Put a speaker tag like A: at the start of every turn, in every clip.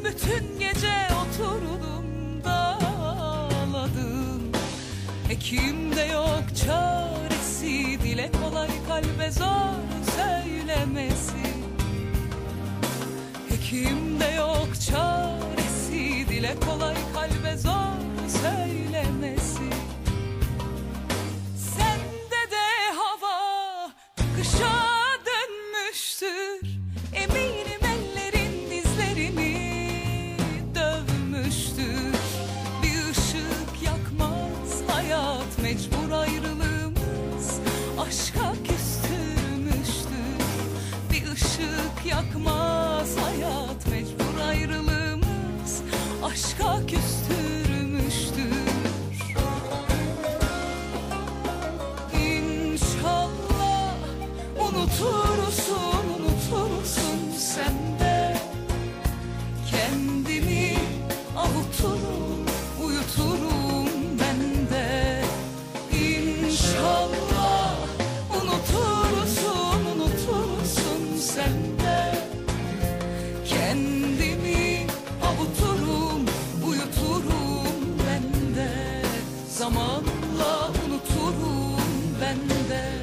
A: Bütün gece oturdum da ağladım. Hekimde yok çaresi, dile kolay kalbe zor söylemesi. Hekimde yok çaresi, dile kolay kalbe zor söylemesi. Sende de hava kışa dönmüştür, eminim ellerin dizlerini dövmüştür. Bir ışık yakmaz hayat, mecbur ayrılığımız aşka küstürmüştür. Bir ışık yakmaz hayat, mecbur ayrılığımız aşka küstürmüştür. İnşallah unutursun, unutursun sen de. Kendimi avuturum, uyuturum ben de. İnşallah unutursun, unutursun sen de. Kendimi avuturum, uyuturum ben de. Zamanla unuturum ben de.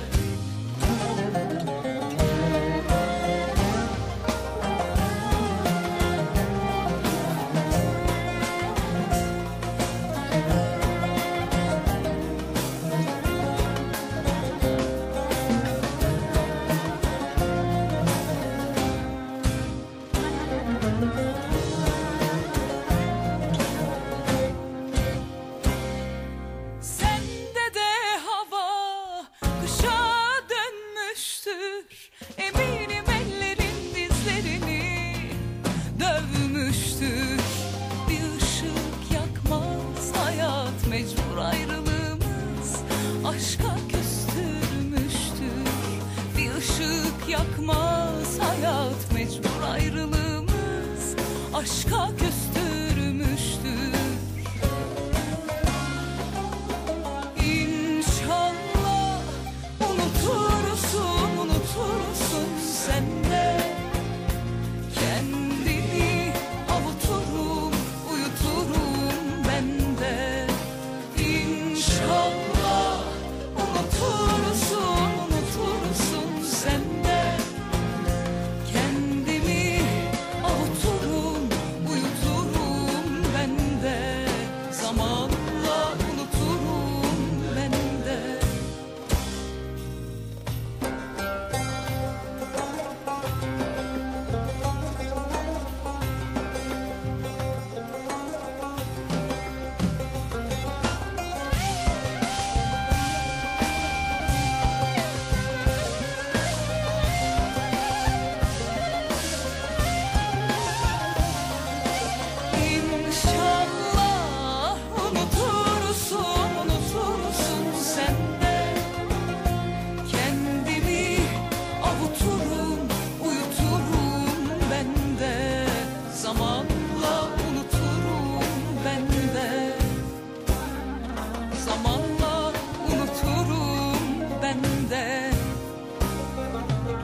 A: Sende de hava kışa dönmüştür, eminim ellerin dizlerini dövmüştür. Bir ışık yakmaz hayat, mecbur ayrılığımız aşka küstürmüştür. Bir ışık yakmaz hayat, mecbur ayrılığımız aşka küstürmüştür. İnşallah unutursun, unutursun sen de. Kendimi avuturum, uyuturum ben de. İnşallah unutursun, unutursun sen de. Kendimi avuturum, uyuturum ben de. Zamanla unuturum ben de. İnşallah unutursun, unutursun sen de. Kendimi avuturum, uyuturum ben de. Zamanla unuturum ben de. Zamanla unuturum ben de.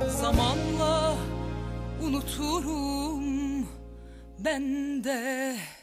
A: Zamanla unuturum ben de.